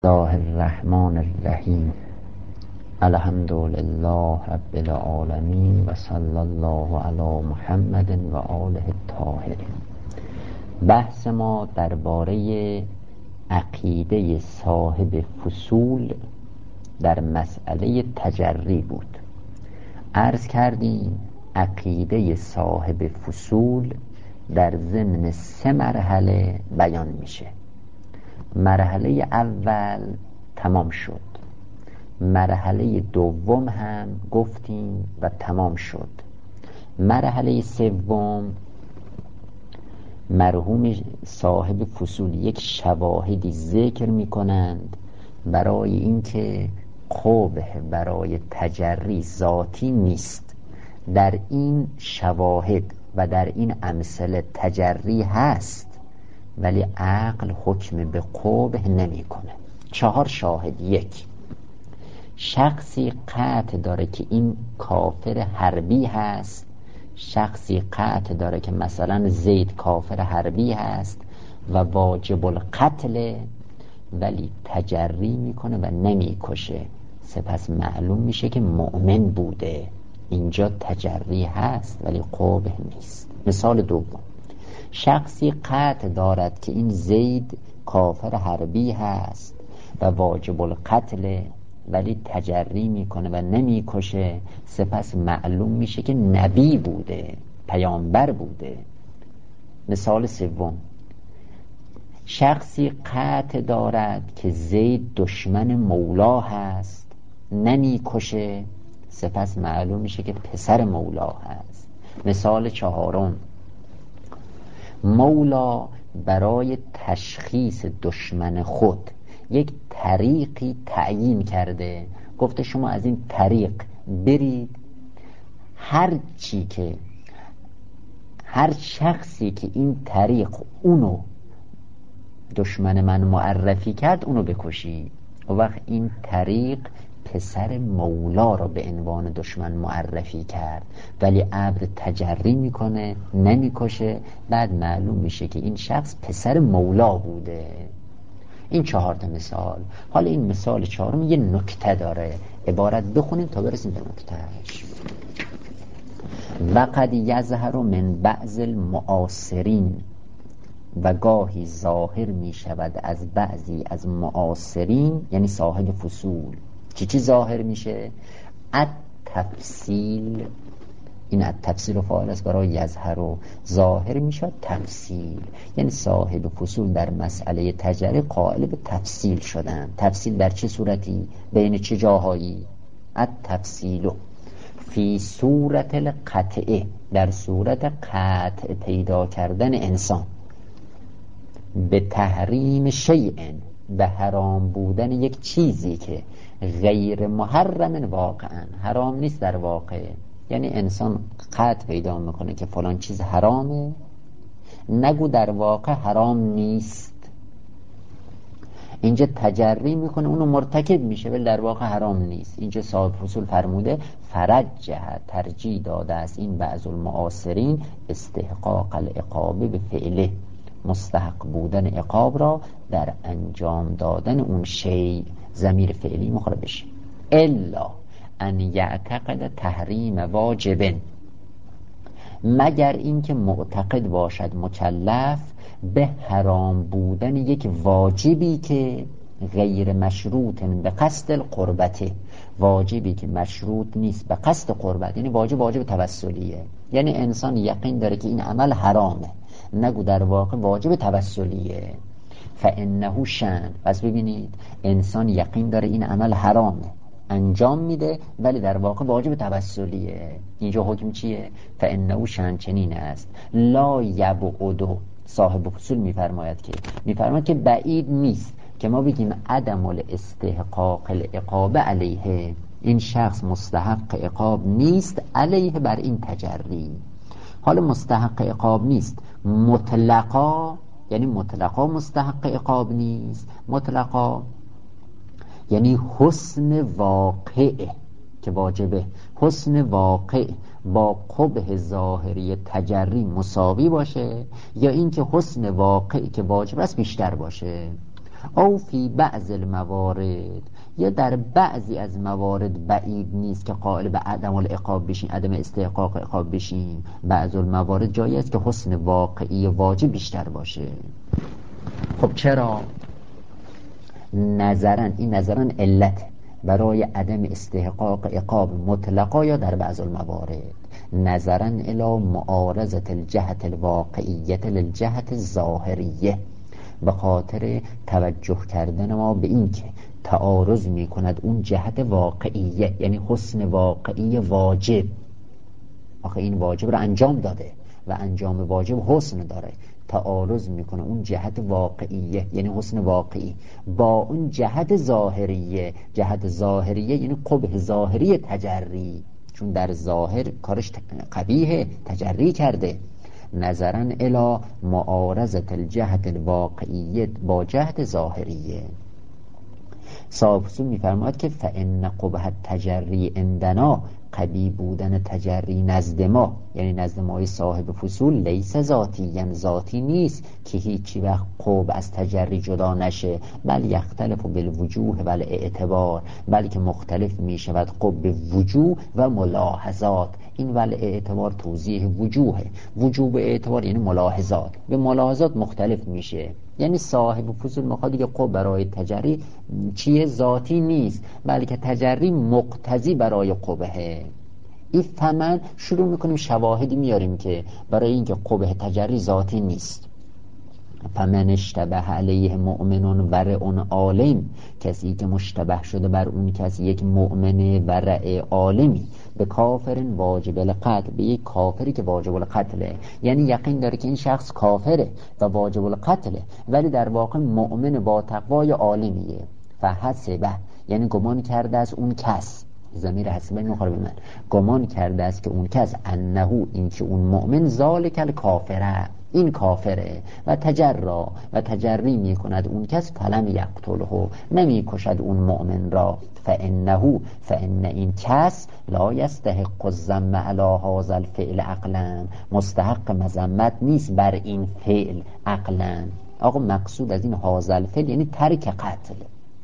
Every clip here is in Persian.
الله الرحمن الرحیم. الحمد لله رب العالمین و صلی الله علی محمد و آله الطاهرین. بحث ما درباره عقیده صاحب فصول در مسئله تجری بود. عرض کردیم عقیده صاحب فصول در ضمن 3 مرحله بیان میشه. مرحله اول تمام شد، مرحله دوم هم گفتیم و تمام شد، مرحله سوم مرحوم صاحب فصول یک شواهدی ذکر می کنند برای اینکه قبح برای تجری ذاتی نیست. در این شواهد و در این امثله تجری هست ولی عقل حکم به قبح نمی کنه. 4 شاهد. 1، شخصی قطع داره که این کافر حربی هست، شخصی قطع داره که مثلا زید کافر حربی هست و واجب القتل، ولی تجری میکنه و نمی کشه، سپس معلوم میشه که مؤمن بوده. اینجا تجری هست ولی قبح نیست. مثال دوم، شخصی قطع دارد که این زید کافر حربی هست و واجب القتل، ولی تجری میکنه و نمی کشه، سپس معلوم میشه که نبی بوده، پیامبر بوده. مثال سوم، شخصی قطع دارد که زید دشمن مولا هست، نمی کشه، سپس معلوم میشه که پسر مولا هست. مثال چهارم، مولا برای تشخیص دشمن خود یک طریقی تعیین کرده، گفته شما از این طریق برید، هر شخصی که این طریق اونو دشمن من معرفی کرد اونو بکشید. و وقت این طریق پسر مولا را به عنوان دشمن معرفی کرد، ولی عبد تجری میکنه نمیکشه، بعد معلوم میشه که این شخص پسر مولا بوده. این 4 مثال. حالا این مثال 4 یه نکته داره، عبارت بخونیم تا برسیم به نکتهش. وقد یظهر من بعض المعاصرین، و گاهی ظاهر می شود از بعضی از معاصرین، یعنی صاحب فصول. چی ظاهر میشه؟ التفصیل. این التفصیل و فاعل است برای یظهر، و ظاهر میشه تفصیل، یعنی صاحب فصول در مسئله تجری قائل به تفصیل شدن. تفصیل در چه صورتی؟ بین چه جاهایی؟ التفصیل فی صورت القطعه، در صورت قطع پیدا کردن انسان، به تحریم شیء، به حرام بودن یک چیزی که غیر محرم واقعا، حرام نیست در واقع. یعنی انسان قطع پیدا میکنه که فلان چیز حرامه، نگو در واقع حرام نیست. اینجا تجری میکنه، اونو مرتکب میشه ولی در واقع حرام نیست. اینجا صاحب فصول فرموده فرجه، ترجیح داده است این بعض المعاصرین استحقاق العقاب به فعله، مستحق بودن عقاب را در انجام دادن اون شی، ضمیر فعلی مخاطب بشه. الا ان یعتقد تحریم واجب، مگر اینکه معتقد باشد مکلف به حرام بودن یک واجبی که غیر مشروط به قصد القربته، واجبی که مشروط نیست به قصد قربت، یعنی واجب توسلیه. یعنی انسان یقین داره که این عمل حرامه، نگو در واقع واجب توسلیه. فانه شأن، پس ببینید انسان یقین داره این عمل حرامه، انجام میده ولی در واقع واجب توسلیه. اینجا حکم چیه؟ فانه شأن چنین است، لا یبعد، صاحب فصول میفرماید که بعید نیست که ما بگیم عدم الاستحقاق العقاب علیه، این شخص مستحق عقاب نیست علیه، بر این تجری. حالا مستحق عقاب نیست مطلقا، یعنی مطلقا مستحق عقاب نیست. مطلقا یعنی حسن واقع که واجبه، حسن واقع با قبح ظاهری تجری مساوی باشه، یا اینکه حسن واقع که واجب است بیشتر باشه. او فی بعض الموارد، یا در بعضی از موارد بعید نیست که قائل به عدم العقاب بشین، عدم استحقاق عقاب بشین. بعض الموارد جایی است که حسن واقعی واجب بیشتر باشه. خب چرا؟ این نظرا علت برای عدم استحقاق عقاب مطلقا یا در بعض الموارد، نظرا الی معارضة الجهت الواقعیت للجهت الظاهریه، به خاطر توجه کردن ما به این که تعارض می کند اون جهت واقعیه، یعنی حسن واقعی واجب. آخه این واجب رو انجام داده و انجام واجب حسن داره، تعارض میکنه اون جهت واقعیه یعنی حسن واقعی با اون جهت ظاهریه. جهت ظاهریه یعنی قبح ظاهری تجری، چون در ظاهر کارش قبیحه، تجری کرده. نظرا الی معارضة الجهت الواقعیه با جهت ظاهریه. صاحب فصول میفرماید که فإن قبح التجری عندنا، قبیح بودن تجری نزد ما، یعنی نزد ما صاحب فصول، لیس ذاتی، یعنی ذاتی نیست که هیچی وقت قبح از تجری جدا نشه، بل یختلف بالوجوه و الاعتبار، بلکه مختلف میشود قبح وجوه و ملاحظات. این ول اعتبار توضیح وجوه، وجوه به اعتبار یعنی ملاحظات، به ملاحظات مختلف میشه. یعنی صاحب فصول مخاطی که قبح برای تجری چیه؟ ذاتی نیست، بلکه تجری مقتضی برای قبحه. این فمن شروع میکنیم شواهدی میاریم که برای اینکه قبح تجری ذاتی نیست. فمن اشتبه علیه مؤمن ورع عالم، کسی که مشتبه شده بر اون کسی یک مؤمن ورع عالمی، به کافر واجب القتل، به یک کافری که واجب القتله، یعنی یقین داره که این شخص کافره و واجب القتله، ولی در واقع مؤمن با تقوای عالمیه. فحسبه یعنی گمان کرده از اون کس، ضمیر حسبه نخوره به من، گمان کرده است که اون کس انه، این که اون مؤمن، ذالک الکافره، این کافره، و تجری می کند اون کس، فلم یقتله، نمی کشد اون مؤمن را. فإن این کس لا یستحق الذم علی هذا الفعل عقلا، مستحق مذمت نیست بر این فعل عقلا. آقا مقصود از این هذا الفعل یعنی ترک قتل.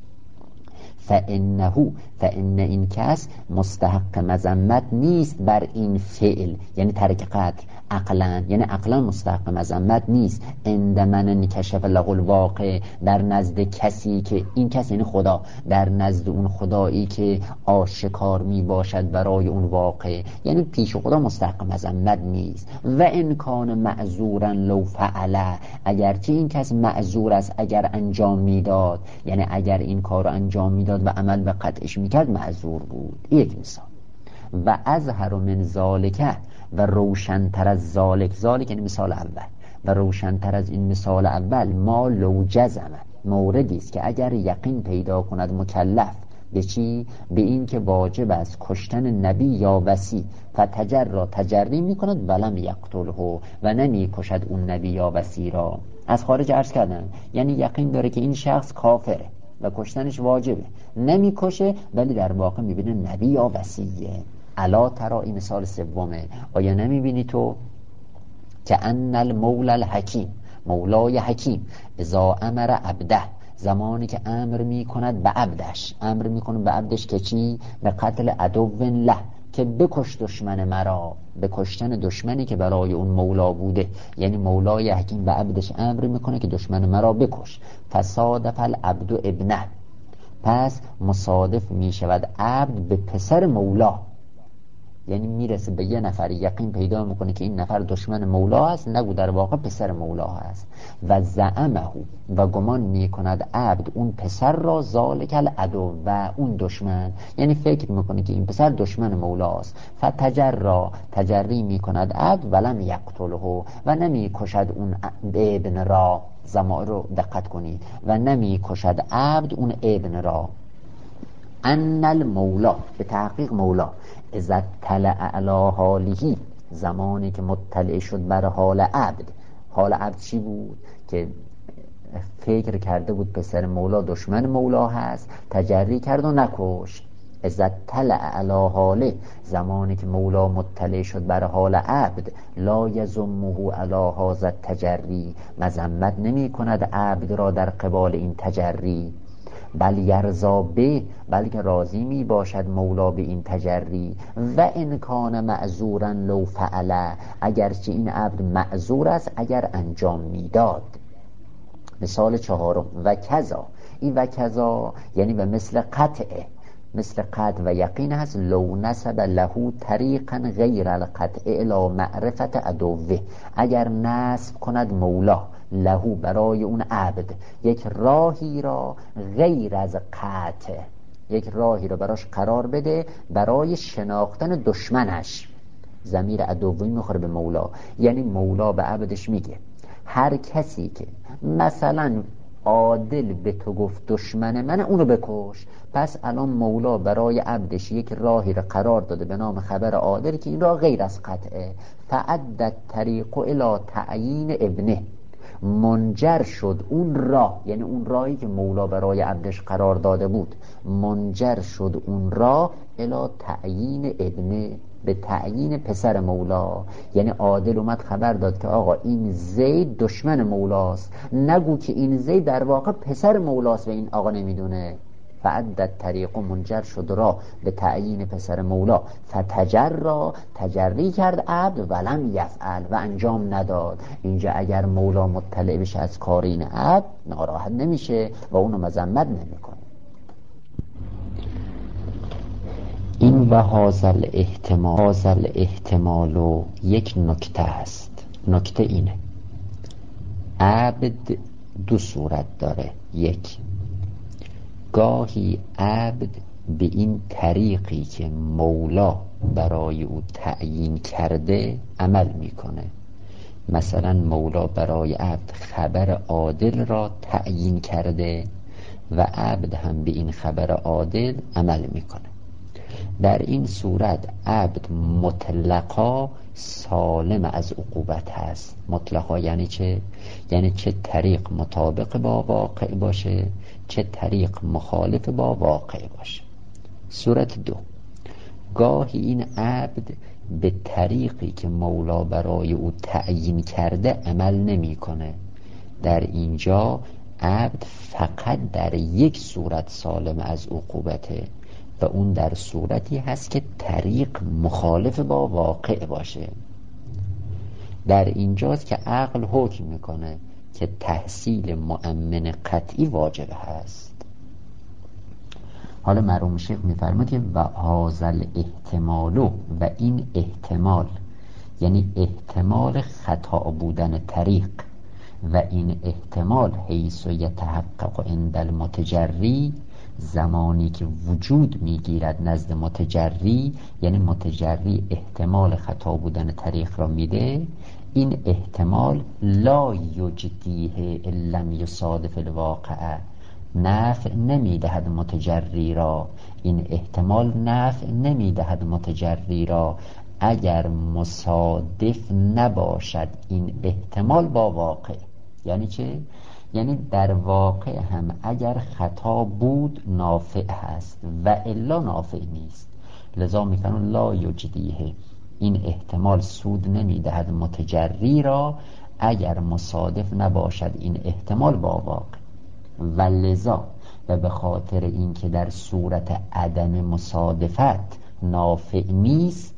فإن این کس مستحق مذمت نیست بر این فعل یعنی ترک قتل، عقلا یعنی عقلا مستحق مذمت نیست. عند من انکشف له الواقع، در نزد کسی که، این کس یعنی خدا، در نزد اون خدایی که آشکار می باشد برای اون واقع، یعنی پیش خدا مستحق مذمت نیست. و ان کان معذورا لو فعل، اگرچه این کس معذور است اگر انجام میداد، یعنی اگر این کار رو انجام میداد و عمل به قطعش میکرد معذور بود. یک مثال. و اظهر من ذالک، و روشن‌تر از ذالک یعنی مثال اول، و روشن‌تر از این مثال اول، ما لو جزم، موردی است که اگر یقین پیدا کند مکلف به چی؟ به این که واجب است کشتن نبی یا وصی، تجری میکند ولم یقتله، و نمی کشد اون نبی یا وصی را. از خارج عرض کردن یعنی یقین داره که این شخص کافره و کشتنش واجبه، نمی کشه، ولی در واقع میبینه نبی یا وصیه. الا ترا، این مثال سومه، آیا نمیبینی تو که ان المولا الحکیم، مولای حکیم، اذا امر عبده، زمانی که امر میکند به عبدش، امر میکنه به عبدش که چی؟ به قتل عدو له، که بکش دشمن مرا، به کشتن دشمنی که برای اون مولا بوده. یعنی مولای حکیم به عبدش امر میکنه که دشمن مرا بکش. فصادف العبد ابنه، پس مصادف میشود عبد به پسر مولا، یعنی میرسه به یه نفر، یقین پیدا میکنه که این نفر دشمن مولا هست، نگو در واقع پسر مولا هست. و زعمه، و گمان میکند عبد اون پسر را، ذالک العدو، و اون دشمن، یعنی فکر میکنه که این پسر دشمن مولاست. تجری میکند عبد ولم یقتله، و نمی کشد اون ابن را. ضمائر رو دقت کنید، و نمی کشد عبد اون ابن را. ان المولا، به تحقیق مولا، اذا اطلع علی حاله، زمانی که مطلع شد بر حال عبد. حال عبد چی بود؟ که فکر کرده بود پسر مولا دشمن مولا هست، تجری کرد و نکشت. اذا طلع علی حاله، زمانی که مولا مطلع شد بر حال عبد، لا یذمه علی هذا التجری، مذمت نمی کند عبد را در قبال این تجری، بل یرضا به، بلکه راضی می باشد مولا به این تجری، و ان کان معذورا لو فعل، اگرچه این عبد معذور است اگر انجام میداد. مثال چهارم، و کذا، این و کذا یعنی به مثل قطعه، مثل قطع و یقین هست، لو نسب له طریقا غیر القطع الی معرفت عدوه، اگر نسب کند مولا له برای اون عبد یک راهی را غیر از قطع، یک راهی را براش قرار بده برای شناختن دشمنش، ضمیر عدوی میخوره به مولا، یعنی مولا به عبدش میگه هر کسی که مثلا عادل به تو گفت دشمن من، اونو بکش. پس الان مولا برای عبدش یک راهی را قرار داده به نام خبر عادل که این راه غیر از قطعه، فعدت طریق الی تعیین ابنه، منجر شد اون راه، یعنی اون راهی که مولا برای عبدش قرار داده بود، منجر شد اون راه الی تعیین ابنه، به تعیین پسر مولا. یعنی عادل اومد خبر داد که آقا این زید دشمن مولاست، نگو که این زید در واقع پسر مولاست و این آقا نمیدونه. فعدت طریق، منجر شد را به تعیین پسر مولا، فتجرا، تجری کرد عبد، ولم یفعل، و انجام نداد. اینجا اگر مولا مطلع بشه از کار این عبد ناراحت نمیشه و اونو مذمت نمیکنه. این و هازل احتمال و یک نکته است. نکته اینه عبد دو صورت داره. یک، گاهی عبد به این طریقی که مولا برای او تعیین کرده عمل میکنه. مثلا مولا برای عبد خبر عادل را تعیین کرده و عبد هم به این خبر عادل عمل میکنه. در این صورت عبد مطلقا سالم از عقوبت هست. مطلقا یعنی چه؟ یعنی چه طریق مطابق با واقع باشه، چه طریق مخالف با واقع باشه. صورت دو، گاهی این عبد به طریقی که مولا برای او تعیین کرده عمل نمیکنه. در اینجا عبد فقط در یک صورت سالم از عقوبته و اون در صورتی هست که طریق مخالف با واقع باشه. در اینجاست که عقل حکم میکنه که تحصیل مؤمن قطعی واجب هست. حالا مرحوم شیخ میفرماید که و هازل احتمالو، و این احتمال یعنی احتمال خطا بودن طریق، و این احتمال حیث یتحقق عند المتجری، زمانی که وجود میگیرد نزد متجری، یعنی متجری احتمال خطا بودن طریق را میده، این احتمال لا یجدیه الا لم یصادف الواقع، نفع نمیدهد متجری را. این احتمال نفع نمیدهد متجری را اگر مصادف نباشد این احتمال با واقع. یعنی چه؟ یعنی در واقع هم اگر خطا بود نافع هست و الا نافع نیست. لذا میفرمون لا یجدیه، این احتمال سود نمیدهد متجری را اگر مصادف نباشد این احتمال با واقع. و لذا، و به خاطر اینکه در صورت عدم مصادفت نافع نیست،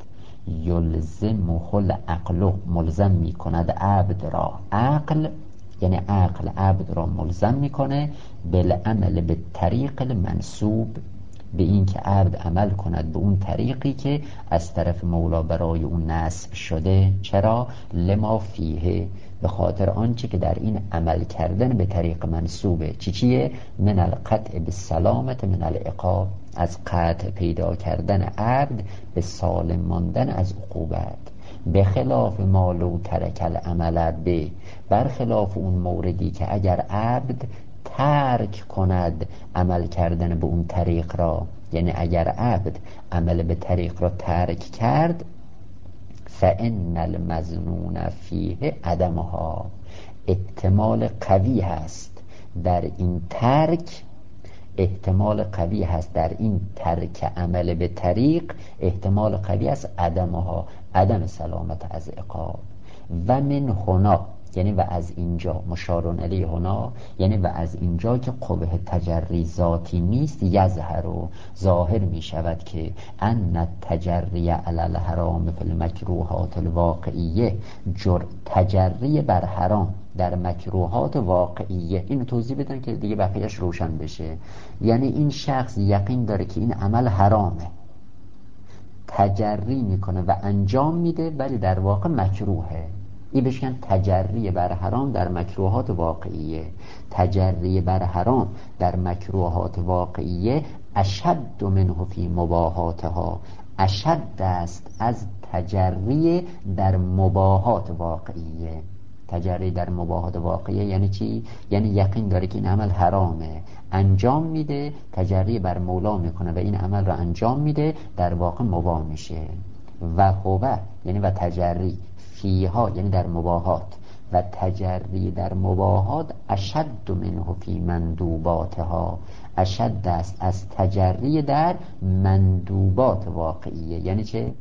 یلزم خل عقل، ملزم میکند عبد را عقل، یعنی عقل عبد را ملزم میکنه بالعمل به طریق المنصوب، به این که عبد عمل کند به اون طریقی که از طرف مولا برای اون نصب شده. چرا؟ لما فیه، به خاطر آنچه که در این عمل کردن به طریق منصوبه. چیه؟ من القطع بالسلامت من العقاب، از قطع پیدا کردن عبد به سالم ماندن از عقوبت. به خلاف ما لو ترک العمل به، برخلاف اون موردی که اگر عبد ترک کند عمل کردن به اون طریق را، یعنی اگر عبد عمل به طریق را ترک کرد، فإن المظنون فیه عدمها، احتمال قوی هست در این ترک، احتمال قوی هست در این ترک عمل به طریق، احتمال قوی است عدم سلامت از عقاب. و من هنا، یعنی و از اینجا، مشارون الیه هنا، یعنی و از اینجا که قبح تجری ذاتی نیست، یظهر و ظاهر می شود که ان تجری علی الحرام فی المکروهات الواقعیه، تجری بر حرام در مکروهات واقعیه. اینو توضیح بدن که دیگه بقیهش روشن بشه. یعنی این شخص یقین داره که این عمل حرامه، تجری میکنه و انجام میده، ولی در واقع مکروهه. این بشکن تجری بر حرام در مکروهات واقعیه. تجری بر حرام در مکروهات واقعیه اشد منه فی مباحاتها، اشد است از تجری در مباحات واقعیه. تجری در مباحات واقعیه یعنی چی؟ یعنی یقین داره که این عمل حرامه، انجام میده، تجری بر مولا میکنه و این عمل رو انجام میده، در واقع مباح میشه. و هو، یعنی و تجری فیها، یعنی در مباحات، و تجری در مباحات اشد منه فی مندوباتها، اشد است از تجری در مندوبات واقعیه. یعنی چه؟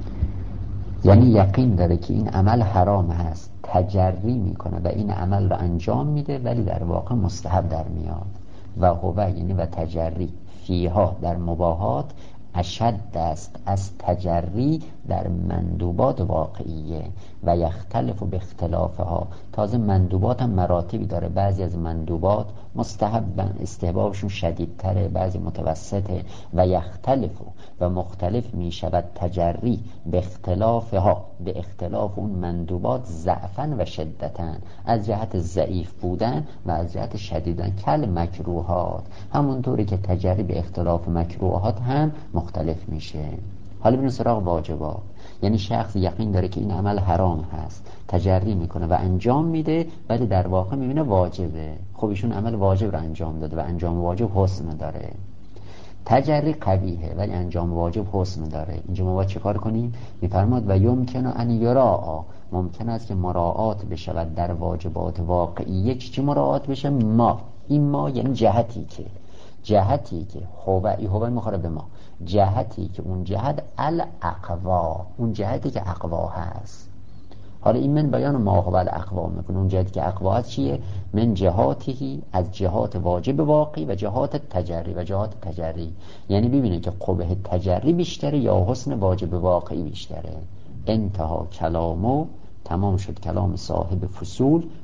یعنی یقین داره که این عمل حرام هست، تجری میکنه و این عمل رو انجام میده، ولی در واقع مستحب در میاد. و هو، یعنی و تجری فیها در مباحات اشد است از تجری در مندوبات واقعیه. و یختلف به اختلافها، تازه مندوبات هم مراتبی داره. بعضی از مندوبات مستحبن، استحبابشون شدیدتره، بعضی متوسطه. و یختلف و مختلف می شود تجری به اختلافها، به اختلاف اون مندوبات، ضعفن و شدتن، از جهت ضعیف بودن و از جهت شدیدن. کل مکروهات، همونطوری که تجری به اختلاف مکروهات هم مختلف میشه. حالا ببینید سراغ واجبات. یعنی شخص یقین داره که این عمل حرام هست، تجری میکنه و انجام میده، ولی در واقع میبینه واجبه. خب ایشون عمل واجب رو انجام داده و انجام واجب حسن داره. تجری قبیحه ولی انجام واجب حسن داره. اینجا ما باید چه کار کنیم؟ میفرماد و یمکن ان یراعا، ممکن است که مراعات بشود در واجبات واقعیه. چی مراعات بشه؟ ما، این ما یعنی جهتی که هو مخاطب به ما، جهتی که اون جهت الاقوا، اون جهتی که اقوا هست. حالا این من بیان ما هو الاقوا میکنه. اون جهتی که اقوا هست چیه؟ من جهاتی، از جهات واجب واقعی و جهات تجری. و جهات تجری یعنی ببینید که قبح تجری بیشتره یا حسن واجب واقعی بیشتره. انتها کلامو، تمام شد کلام صاحب فصول.